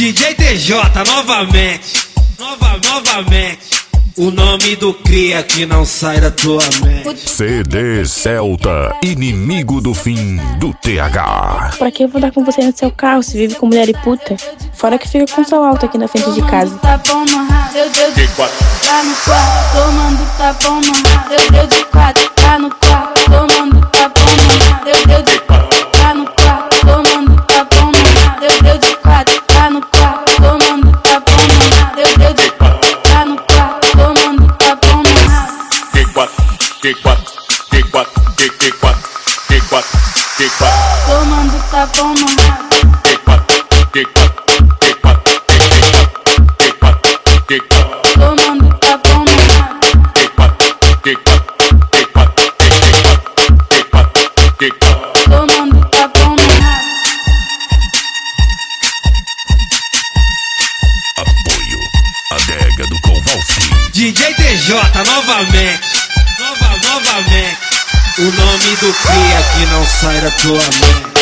DJ TJ novamente, novamente. O nome do cria que não sai da tua mente. CD Celta, inimigo do fim do TH. Pra que eu vou dar com você no seu carro se vive com mulher e puta? Fora que fica com sol alto aqui na frente de casa. Tá bom no rabo, eu de quatro, tá no quarto. Tomando tá bom no rabo, eu de quatro, tá no quarto. Tomando tá bom no rabo, eu de quatro, tá no quarto. Tomando tá bom no rabo, eu de quatro, tá no quarto. Tomando tá bom no rabo, eu de quatro, tá no quarto. Tomando tá bom no rabo. Tomando tá bom no rabo. Tomando tá bom no rabo. Tomando tá bom no rabo. Apoio, Adega do Kowalski. DJ TJ novamente, novamente. O nome do cria que não sai da tua mente.